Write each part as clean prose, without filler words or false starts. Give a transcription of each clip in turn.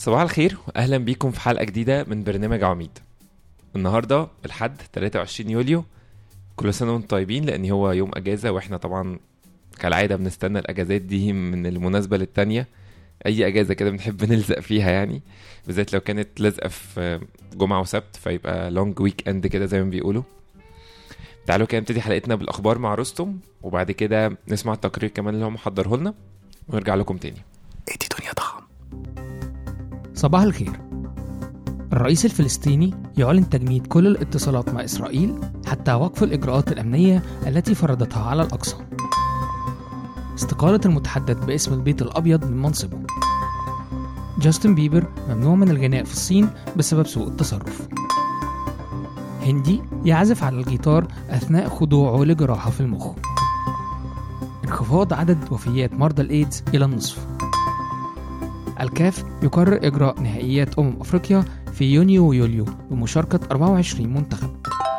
صباح الخير واهلا بيكم في حلقة جديدة من برنامج عميد. النهاردة الحد 23 يوليو، كل سنة وانتم طيبين لان هو يوم اجازة، واحنا طبعا كالعادة بنستنى الاجازات دي من المناسبة للتانية. اي اجازة كده بنحب نلزق فيها يعني، بالذات لو كانت لازقة في جمعة وسبت فيبقى لونج ويك اند كده زي ما بيقولوا. تعالوا كده نبتدي حلقتنا بالاخبار مع رستم، وبعد كده نسمع التقرير كمان اللي هو محضره لنا ونرجع لكم تاني. ايه دي دنيا ضخم. صباح الخير. الرئيس الفلسطيني يعلن تجميد كل الاتصالات مع إسرائيل حتى وقف الإجراءات الأمنية التي فرضتها على الأقصى. استقالة المتحدث باسم البيت الأبيض من منصبه. جاستن بيبر ممنوع من الغناء في الصين بسبب سوء التصرف. هندي يعزف على الجيتار أثناء خضوعه لجراحة في المخ. انخفاض عدد وفيات مرضى الإيدز إلى النصف. الكاف يقرر إجراء نهائيات أفريقيا في يونيو ويوليو بمشاركة 24 منتخب.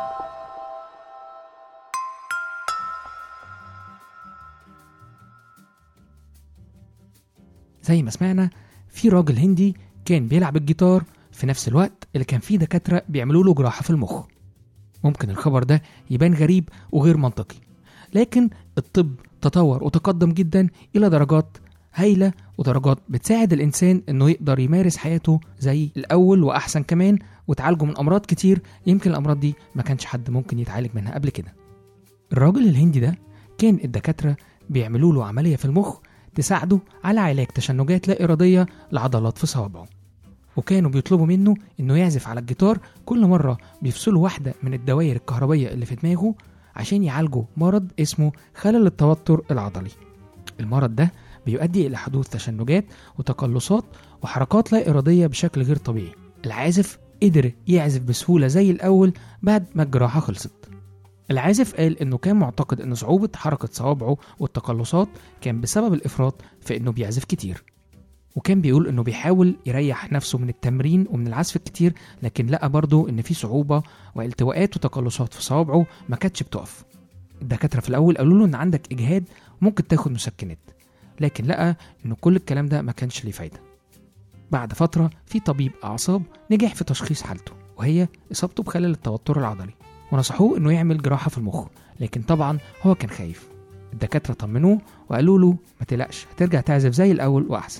زي ما سمعنا، في راجل هندي كان بيلعب الجيتار في نفس الوقت اللي كان فيه دكاترة بيعملوا له جراحة في المخ. ممكن الخبر ده يبان غريب وغير منطقي، لكن الطب تطور وتقدم جدا إلى درجات هايلة ودرجات بتساعد الإنسان إنه يقدر يمارس حياته زي الأول وأحسن كمان، وتعالجه من أمراض كتير يمكن الأمراض دي ما كانش حد ممكن يتعالج منها قبل كده. الراجل الهندي ده كان الدكاترة بيعملوا له عملية في المخ تساعده على علاج تشنجات لا إرادية لعضلات في صوابعه، وكانوا بيطلبوا منه إنه يعزف على الجيتار كل مرة بيفصلوا واحدة من الدوائر الكهربية اللي في دماغه عشان يعالجوا مرض اسمه خلل التوتر العضلي. المرض ده بيؤدي إلى حدوث تشنجات وتقلصات وحركات لا إرادية بشكل غير طبيعي. العازف قدر يعزف بسهولة زي الأول بعد ما الجراحة خلصت. العازف قال إنه كان معتقد إن صعوبة حركة صوابعه والتقلصات كان بسبب الإفراط في إنه بيعزف كتير، وكان بيقول إنه بيحاول يريح نفسه من التمرين ومن العزف الكتير، لكن لقى برضه إن في صعوبة والتواءات وتقلصات في صوابعه ما كانتش بتقف. الدكاترة في الأول قالوا له إن عندك إجهاد ممكن تاخد مسكنات، لكن لقى إنه كل الكلام ده ما كانش ليه فايدة. بعد فترة في طبيب أعصاب نجح في تشخيص حالته، وهي إصابته بخلل التوتر العضلي، ونصحوه إنه يعمل جراحة في المخ، لكن طبعا هو كان خايف. الدكاترة طمنوه وقالوا له ما تقلقش، هترجع تعزف زي الأول وأحسن.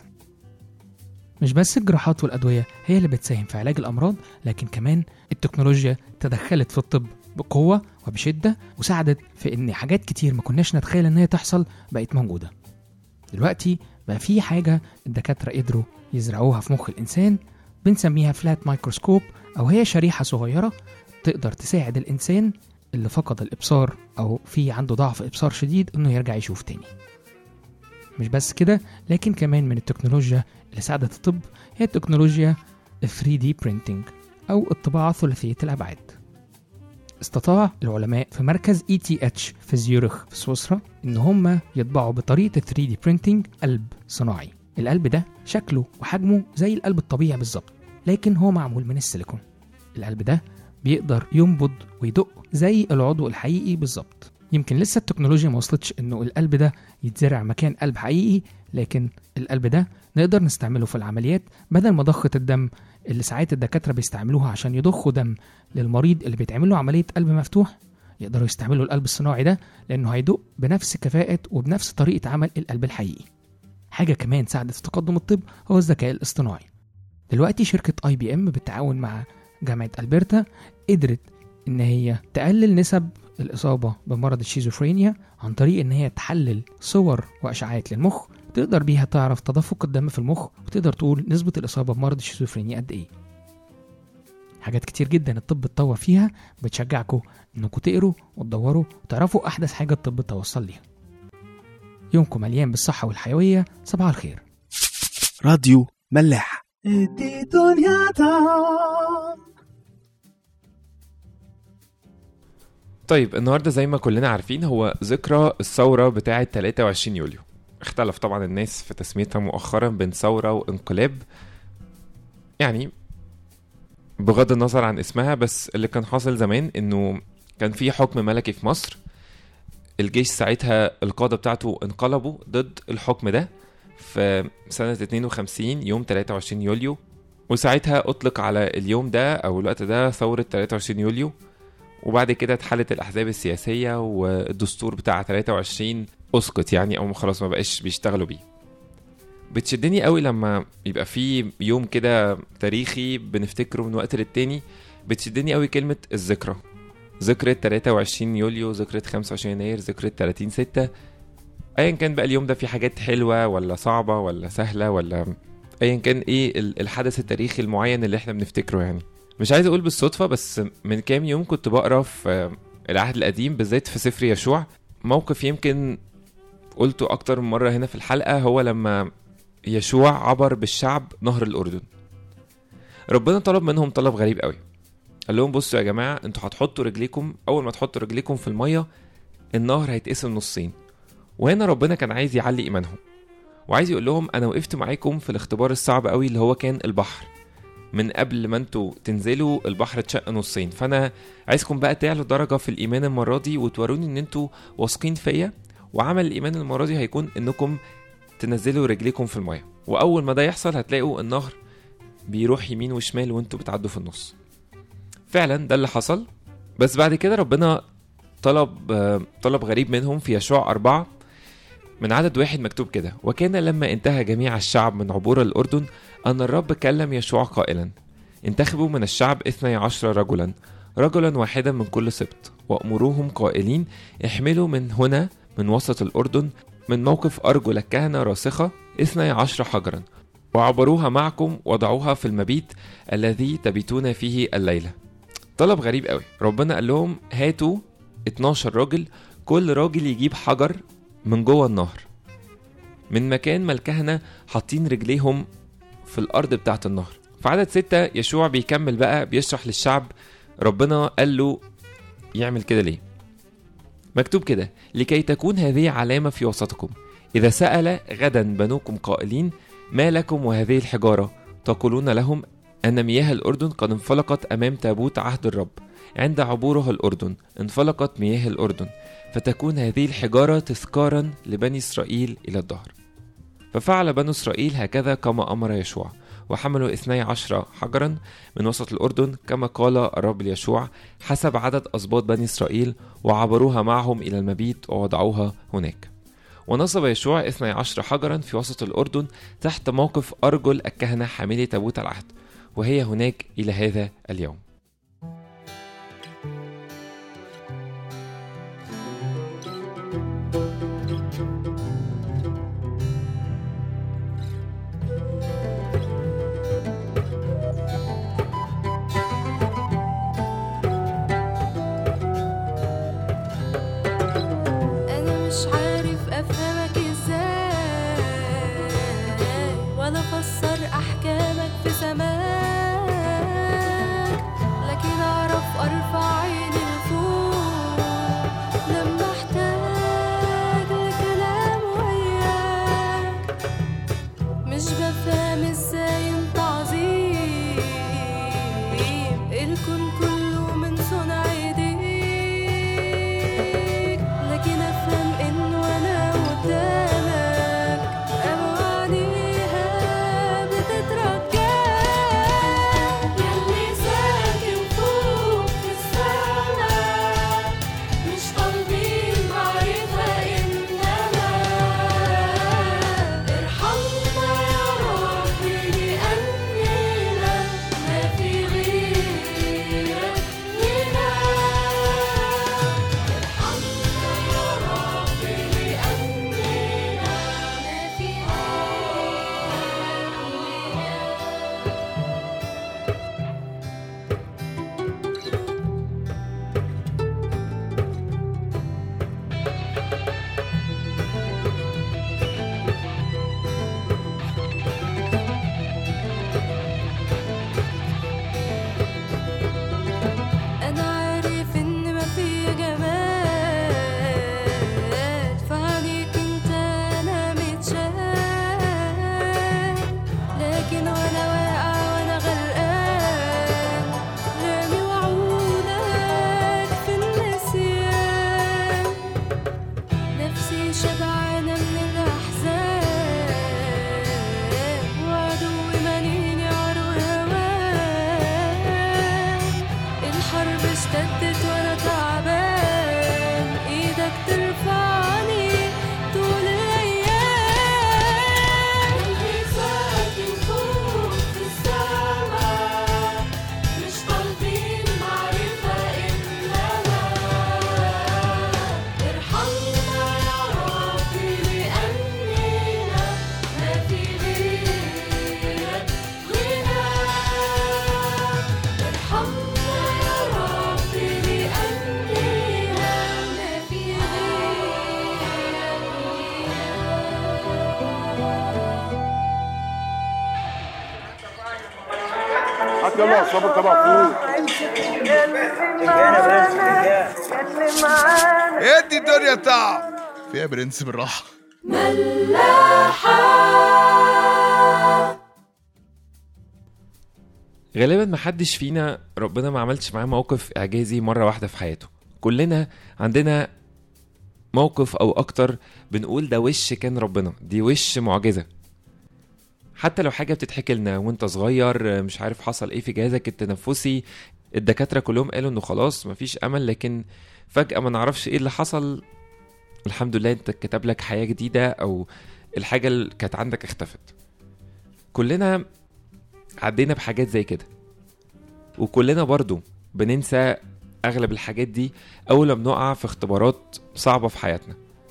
مش بس الجراحات والأدوية هي اللي بتساهم في علاج الأمراض، لكن كمان التكنولوجيا تدخلت في الطب بقوة وبشدة، وساعدت في إن حاجات كتير ما كناش نتخيل إن هي تحصل بقت موجودة. دلوقتي بقى في حاجة الدكاترة قدروا يزرعوها في مخ الإنسان بنسميها فلات مايكروسكوب، أو هي شريحة صغيرة تقدر تساعد الإنسان اللي فقد الإبصار أو في عنده ضعف إبصار شديد إنه يرجع يشوف تاني. مش بس كده، لكن كمان من التكنولوجيا اللي ساعدت الطب هي التكنولوجيا 3D printing أو الطباعة ثلاثية الأبعاد. استطاع العلماء في مركز ETH في زيورخ في سويسرا إن هم يطبعوا بطريقة 3D printing قلب صناعي. القلب ده شكله وحجمه زي القلب الطبيعي بالظبط، لكن هو معمول من السيليكون. القلب ده بيقدر ينبض ويدق زي العضو الحقيقي بالظبط. يمكن لسه التكنولوجيا ما وصلتش إنه القلب ده يتزرع مكان قلب حقيقي، لكن القلب ده نقدر نستعمله في العمليات بدل ما ضخة الدم اللي ساعات الدكاترة بيستعملوها عشان يضخوا دم للمريض اللي بيتعمل له عملية قلب مفتوح. يقدروا يستعملوا القلب الصناعي ده لأنه هيدق بنفس كفاءة وبنفس طريقة عمل القلب الحقيقي. حاجة كمان ساعدت في تقدم الطب هو الذكاء الاصطناعي. دلوقتي شركة IBM بالتعاون مع جامعة ألبرتا قدرت إن هي تقلل نسب الإصابة بمرض الشيزوفرينيا عن طريق إن هي تحلل صور وأشعاعات للمخ، تقدر بيها تعرف تدفق الدم في المخ، وتقدر تقول نسبة الإصابة بمرض الشيزوفرينيا قد إيه. حاجات كتير جدا الطب اتطور فيها، بتشجعكم إنكم تقروا وتدوروا وتعرفوا أحدث حاجة الطب توصل ليها. يومكم مليان بالصحة والحيوية. صباح الخير. راديو ملاح. طيب النهاردة زي ما كلنا عارفين هو ذكرى الثورة بتاعة 23 يوليو. اختلف طبعا الناس في تسميتها مؤخرا بين ثورة وانقلاب، يعني بغض النظر عن اسمها، بس اللي كان حاصل زمان انه كان في حكم ملكي في مصر. الجيش ساعتها القادة بتاعته انقلبوا ضد الحكم ده في سنة 52 يوم 23 يوليو وساعتها أطلق على اليوم ده أو الوقت ده ثورة 23 يوليو. وبعد كده اتحلت الأحزاب السياسية والدستور بتاع 23 أسقط يعني، أو خلاص ما بقاش بيشتغلوا بيه. بتشدني قوي لما يبقى في يوم كده تاريخي بنفتكره من وقت للتاني. بتشدني قوي كلمة الذكرى، ذكرى 23 يوليو، ذكرى 25 يناير، ذكرى 30/6. ايا كان بقى اليوم ده في حاجات حلوة ولا صعبة ولا سهلة ولا ايا كان ايه الحدث التاريخي المعين اللي احنا بنفتكره يعني. مش عايز اقول بالصدفة، بس من كام يوم كنت بقرا في العهد القديم بالذات في سفر يشوع موقف يمكن قلته اكتر من مرة هنا في الحلقة، هو لما يشوع عبر بالشعب نهر الأردن. ربنا طلب منهم طلب غريب قوي، قال لهم بصوا يا جماعة، انتوا هتحطوا رجليكم، أول ما تحطوا رجليكم في المية النهر هيتقسم نصين. وهنا ربنا كان عايز يعلي إيمانهم وعايز يقول لهم أنا وقفت معاكم في الاختبار الصعب قوي اللي هو كان البحر. من قبل ما انتوا تنزلوا البحر اتشق نصين، فأنا عايزكم بقى تعلوا درجة في الإيمان المرة دي وتوروني إن انتوا واثقين فيا. وعمل الإيمان المرة دي هيكون إنكم تنزلوا رجليكم في المية، وأول ما ده يحصل هتلاقوا النهر بيروح يمين وشمال وانتوا بتعدوا في النص. فعلا ده اللي حصل. بس بعد كده ربنا طلب غريب منهم في يشوع 4 من عدد 1 مكتوب كده: وكان لما انتهى جميع الشعب من عبور الأردن أن الرب كلم يشوع قائلا: انتخبوا من الشعب 12 رجلا واحدا من كل سبط، وأمروهم قائلين: احملوا من هنا من وسط الأردن من موقف أرجل الكهنة راسخة 12 حجرا، وعبروها معكم وضعوها في المبيت الذي تبيتون فيه الليلة. طلب غريب قوي. ربنا قال لهم هاتوا 12 راجل، كل راجل يجيب حجر من جوه النهر، من مكان ما الكهنة حاطين رجليهم في الأرض بتاعت النهر. في عدد 6 يشوع بيكمل بقى بيشرح للشعب ربنا قال له يعمل كده ليه. مكتوب كده: لكي تكون هذه علامة في وسطكم، إذا سأل غدا بنوكم قائلين: ما لكم وهذه الحجارة؟ تقولون لهم أن مياه الأردن قد انفلقت أمام تابوت عهد الرب، عند عبوره الأردن انفلقت مياه الأردن، فتكون هذه الحجارة تذكارا لبني إسرائيل إلى الدهر. ففعل بنو إسرائيل هكذا كما أمر يشوع، وحملوا 12 حجرا من وسط الأردن كما قال الرب ليشوع حسب عدد أسباط بني إسرائيل، وعبروها معهم إلى المبيت ووضعوها هناك. ونصب يشوع 12 حجرا في وسط الأردن تحت موقف أرجل الكهنة حاملي تابوت العهد، وهي هناك إلى هذا اليوم. يلا صبر طبعا ادي الدنيا تعب فيها برنس بالراحه. غالبا محدش فينا ربنا ما عملش معاه موقف اعجازي مرة واحدة في حياته. كلنا عندنا موقف او اكتر بنقول ده وش كان ربنا، دي وش معجزة. حتى لو حاجة بتتحكي لنا وانت صغير، مش عارف حصل ايه في جهازك التنفسي، الدكاترة كلهم قالوا انه خلاص مفيش امل، لكن فجأة ما نعرفش ايه اللي حصل، الحمد لله انت كتب لك حياة جديدة او الحاجة اللي كانت عندك اختفت. كلنا عدينا بحاجات زي كده، وكلنا برضو بننسى اغلب الحاجات دي اول ما بنقع في اختبارات صعبة في حياتنا.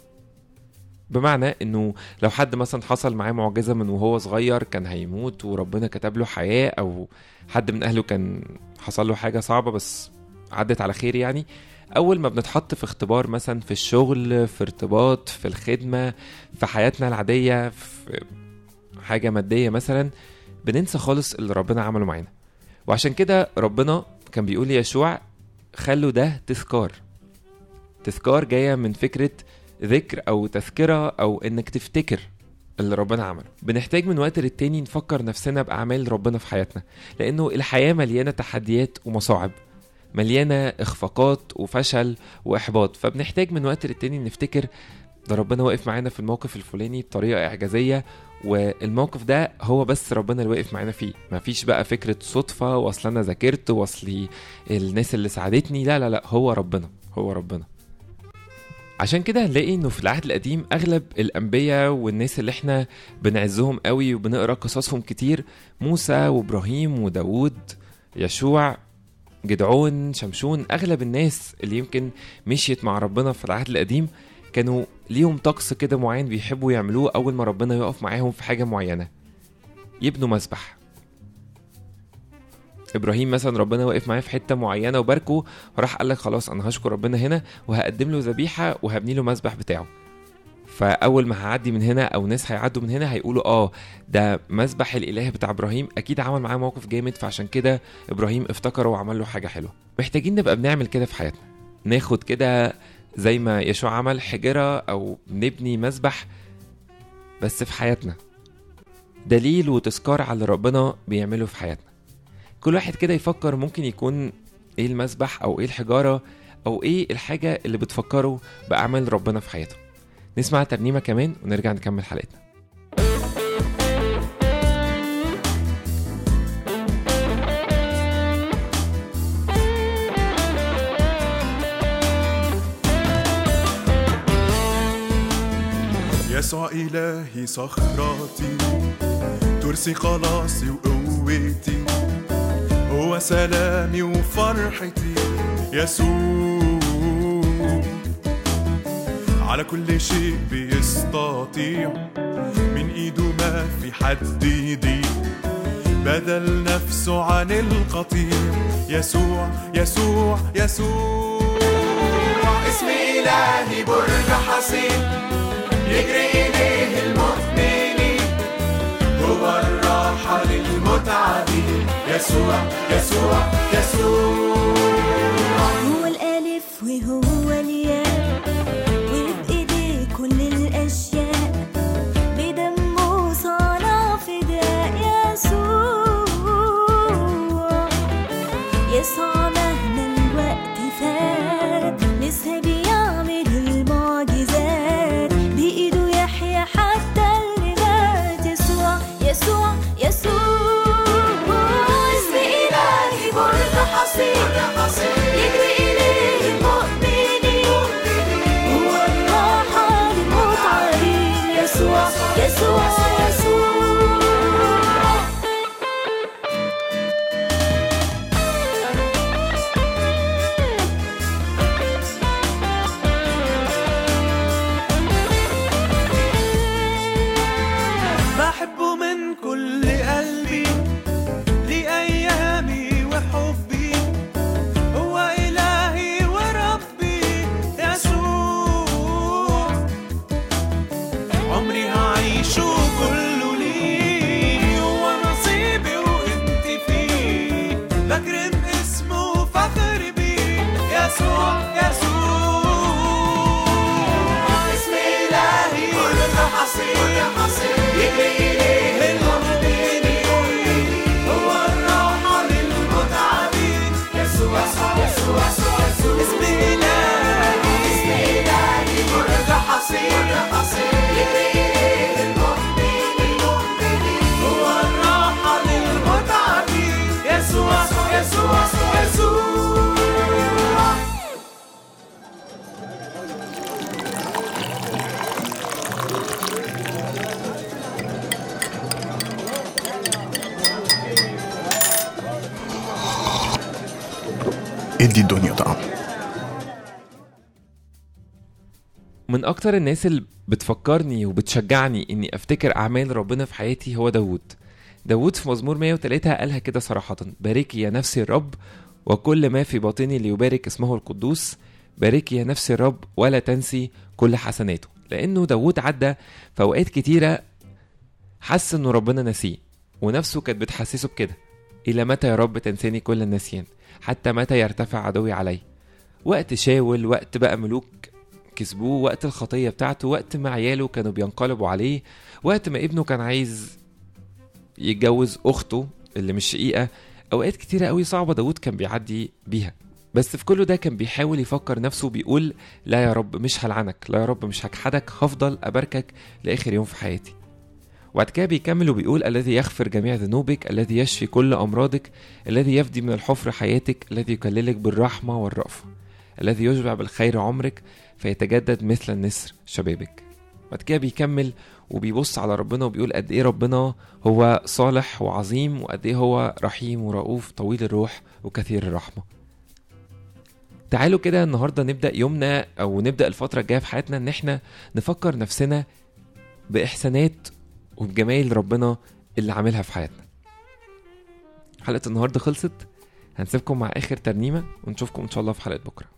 بمعنى انه لو حد مثلا حصل معاه معجزة من وهو صغير كان هيموت وربنا كتب له حياة، او حد من اهله كان حصل له حاجة صعبة بس عدت على خير، يعني اول ما بنتحط في اختبار مثلا في الشغل، في ارتباط، في الخدمة، في حياتنا العادية، في حاجة مادية مثلا، بننسى خالص اللي ربنا عمله معانا. وعشان كده ربنا كان بيقول ليشوع خلوا ده تذكار. تذكار جاية من فكرة ذكر او تذكرة او انك تفتكر اللي ربنا عمله. بنحتاج من وقت للتاني نفكر نفسنا بأعمال ربنا في حياتنا، لانه الحياة مليانة تحديات ومصاعب، مليانة اخفاقات وفشل واحباط، فبنحتاج من وقت للتاني نفتكر ده ربنا واقف معانا في الموقف الفلاني بطريقة اعجازية، والموقف ده هو بس ربنا اللي واقف معانا فيه. مفيش بقى فكرة صدفة واصل انا ذاكرت واصلي الناس اللي ساعدتني، لا لا لا، هو ربنا، هو ربنا. عشان كده هنلاقي انه في العهد القديم اغلب الانبياء والناس اللي احنا بنعزهم قوي وبنقرا قصصهم كتير، موسى وابراهيم وداود، يشوع، جدعون، شمشون، اغلب الناس اللي يمكن مشيت مع ربنا في العهد القديم كانوا ليهم طقس كده معين بيحبوا يعملوه اول ما ربنا يقف معاهم في حاجة معينة، يبنوا مسبح. ابراهيم مثلا ربنا واقف معاه في حته معينه وباركه، وراح قال لك خلاص انا هشكر ربنا هنا وهقدم له ذبيحه وهبني له مسبح بتاعه. فاول ما هعدي من هنا او ناس هيعدوا من هنا هيقولوا ده مسبح الاله بتاع ابراهيم، اكيد عمل معاه موقف جامد، فعشان كده ابراهيم افتكره وعمل له حاجه حلوه. محتاجين نبقى بنعمل كده في حياتنا، ناخد كده زي ما يشوع عمل حجره او نبني مسبح بس في حياتنا، دليل وتذكار على ربنا بيعمله في حياتنا. كل واحد كده يفكر ممكن يكون ايه المسبح او ايه الحجارة او ايه الحاجة اللي بتفكره بأعمال ربنا في حياته. نسمع ترنيمة كمان ونرجع نكمل حلقتنا. يسوع إلهي صخرتي، ترسي خلاصي وقوتي، هو سلامي وفرحتي، يسوع على كل شيء بيستطيع، من ايده ما في حد يضيق، بدل نفسه عن القطيع، يسوع يسوع يسوع. اسم إلهي برج حصين يجري إليه المؤمنين، هو الراحة للمتعبين، يسوع يسوع يسوع. هو الألف وهو الياء، وبإيديه كل الأشياء، بدمه صنع فداء، يسوع يسوع مهما الوقت فات لسه بيعمل المعجزات، بإيده يحيى حتى اللي مات، يسوع يسوع يسوع. يجري إليه المؤمنين، هو الراحة للمتعبين، يسوع يسوع يسوع. بحبه من كل قلبي لأيامي وحبي، هو إلهي وربي، يسوع عمري هعيشه كله ليه، هو نصيبي وانت فيه، يسوع اسم إلهي كل حصين يجري إليه المؤمنين هو الراحة للمتعبين يسوع اسم إلهي كل حصين يجري إليه المؤمنين هو الراحة للمتعبين يسوع ادي الدنيا طعم. من اكتر الناس اللي بتفكرني وبتشجعني اني افتكر اعمال ربنا في حياتي هو داود في مزمور 103 قالها كده صراحة: باركي يا نفسي الرب وكل ما في باطني ليبارك اسمه القدوس، باركي يا نفسي الرب ولا تنسي كل حسناته. لانه داود عدى في اوقات كتيرة حس انه ربنا نسيه، ونفسه كانت بتحسسه بكده: الى متى يا رب تنساني كل النسيان، حتى متى يرتفع عدوي علي. وقت شاول، وقت بقى ملوك كسبوه، وقت الخطية بتاعته، وقت ما عياله كانوا بينقلبوا عليه، وقت ما ابنه كان عايز يتجوز اخته اللي مش شقيقة. اوقات كتيرة قوي صعبة داود كان بيعدي بيها، بس في كله ده كان بيحاول يفكر نفسه، بيقول: لا يا رب مش هلعنك، لا يا رب مش هجحدك، هفضل أباركك لآخر يوم في حياتي. وبعد كده بيكمل وبيقول: الذي يغفر جميع ذنوبك، الذي يشفي كل أمراضك، الذي يفدي من الحفر حياتك، الذي يكللك بالرحمة والرأفة، الذي يشبع بالخير عمرك فيتجدد مثل النسر شبابك. بعد كده بيكمل وبيبص على ربنا وبيقول قد ايه ربنا هو صالح وعظيم، وقد ايه هو رحيم ورؤوف طويل الروح وكثير الرحمة. تعالوا كده النهاردة نبدأ يومنا أو نبدأ الفترة الجاية في حياتنا إن احنا نفكر نفسنا بإحسانات وبجمال ربنا اللي عاملها في حياتنا. حلقة النهاردة خلصت، هنسيبكم مع آخر ترنيمة ونشوفكم إن شاء الله في حلقة بكرة.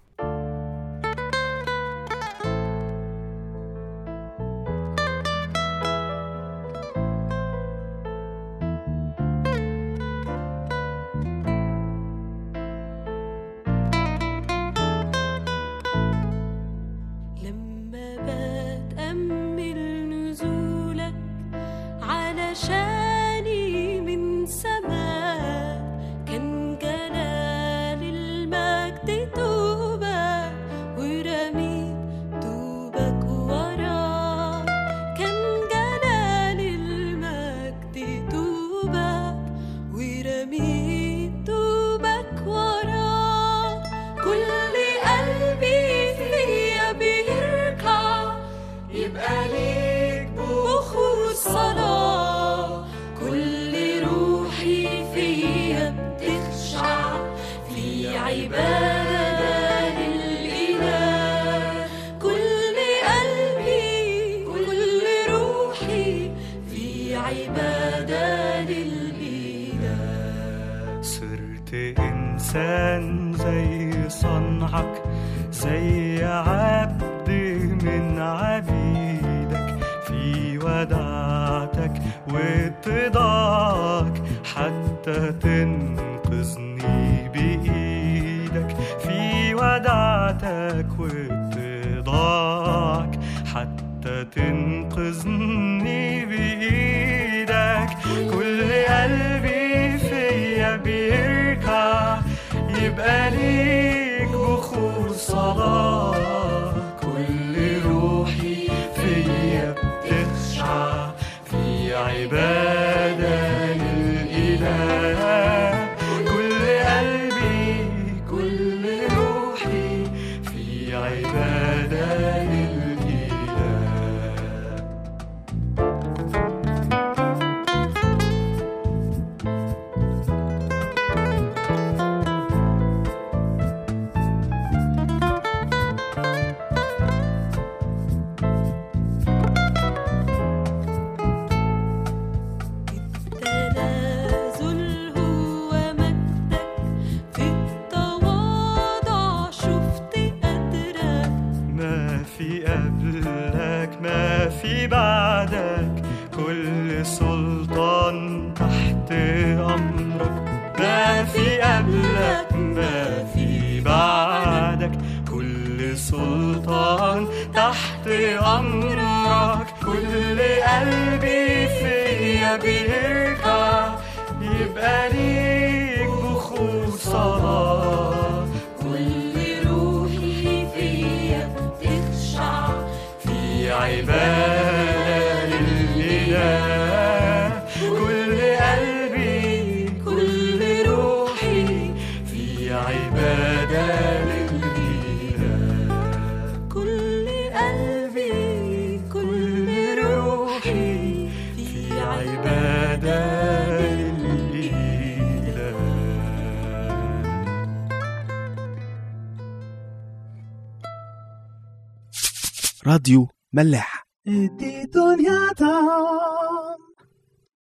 علشاني من سماء كان جلال المجد توبك ورميت توبك وراك، كان جلال المجد توبك ورميت توبك وراك. كل قلبي فيا بيركع يبقى ليك بخور صلاة، كل روحي فيها بتخشع في عبادة للإله. كل قلبي كل روحي في عبادة للإله. صرت إنسان زي صنعك، زي عبد من عبيدك، في ودعتك واتضاعك حتى تنقذني بإيدك، في ودعتك واتضاعك حتى تنقذني بإيدك. كل قلبي فيا بيركع يبقى ليك بخور صلاة، كل روحي فيا بتخشع في عبادة للإله. كل قلبي كل روحي في عبادة للإله. ما في بعدك، كل سلطان تحت أمرك، ما في قبلك ما في بعدك، كل قلبي فيا بيركع يبقى ليك بخور صلاة كل روحي فيا تخشع في عبادة للإله كل قلبي كل روحي في عبادة للإله كل قلبي كل روحي في عبادة للإله. راديو ملاح. دي دنيا تعم